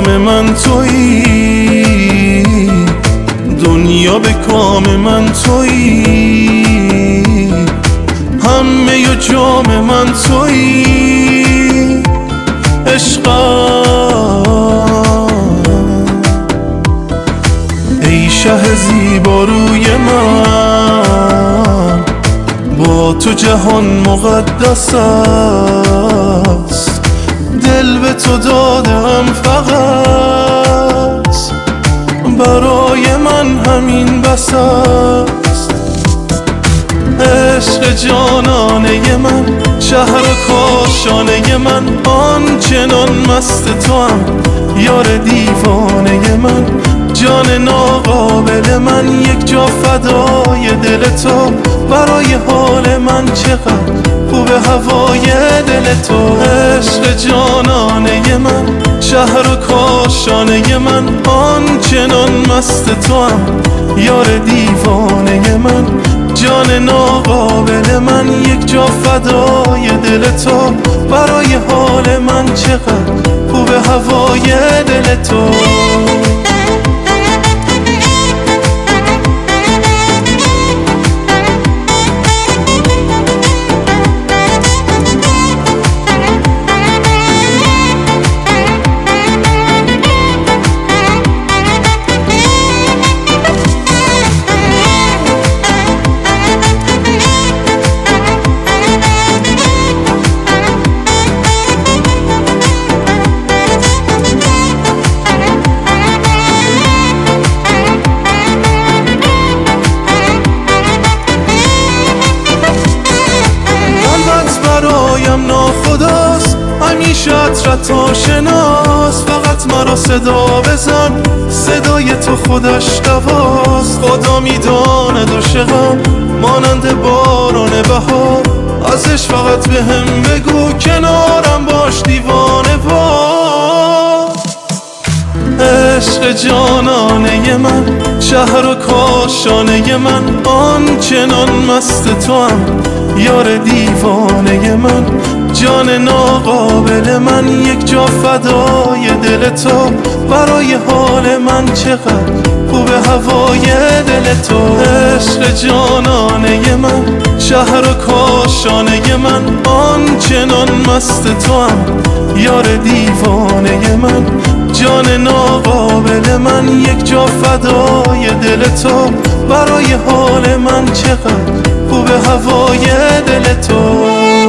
کام من تویی، دنیا به کام من تویی، همه ی جام من تویی. عشقم ای شه زیباروی من، با تو جهان مقدس است، دل به تو دادم فقط، برای من همین بس است. عشق جانانه من، شهر و کاشانه من، آنچنان مست توام یار دیوانه من. جان ناقابل من، یک جا فدای دل تو، برای حال من چقدر خوب هوای دل تو. عشق جانانه من، شهر و کاشانه من، آنچنان مست توام یار دیوانه من. جان ناقابل من، یک جا فدای دل تو، برای حال من چقدر خوب هوای دل تو. ناخداست همیشه عطرت آشناست، فقط مرا صدا بزن، صدای تو خودش دواست. خدا میداند عاشقم مانند باران بهار، ازش فقط بهم بگو کنارم باش دیوانه وار. عشق جانانه من، شهر و کاشانه من، آنچنان مست توام یار دیوانه من. جان ناقابل من، یک جا فدای دل تو، برای حال من چقدر خوب هوای دل تو. عشق جانانه من، شهر و کاشانه من، آنچنان مست توام یار دیوانه من. جان ناقابل من، یک جا فدای دل تو، برای حال من چقدر خوب هوای دل تو.